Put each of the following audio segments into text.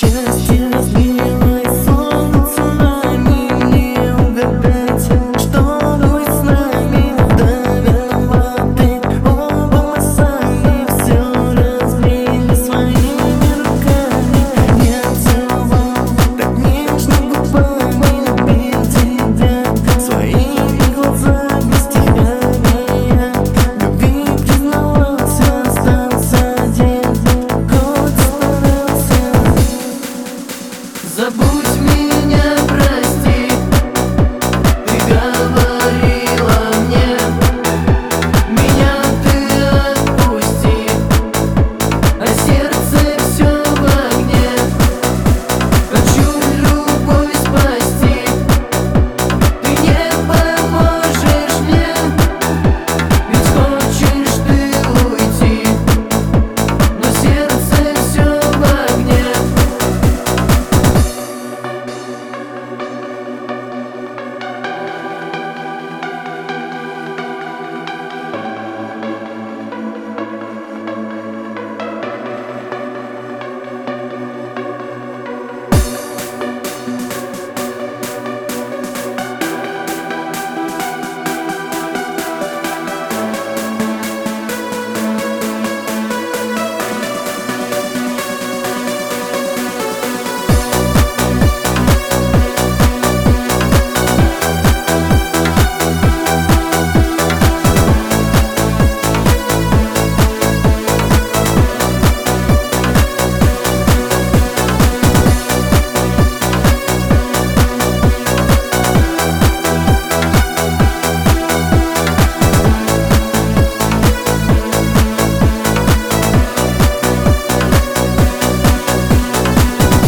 Счастье разбилось, словно цунами. Не угадать, что будет с нами. Да виноваты оба мы сами. Все разбили своими руками. Я целовал так нежно губами, любил тебя своими глазами, стихами. Я любви признавался, остался один. Год старался. Забудь меня, прости, ты говорила мне. Меня ты отпусти, а сердце все в огне. Хочу любовь спасти, ты не поможешь мне. Ведь хочешь ты уйти, но сердце все в огне.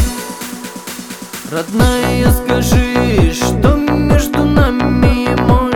Родная, скажи, что между нами может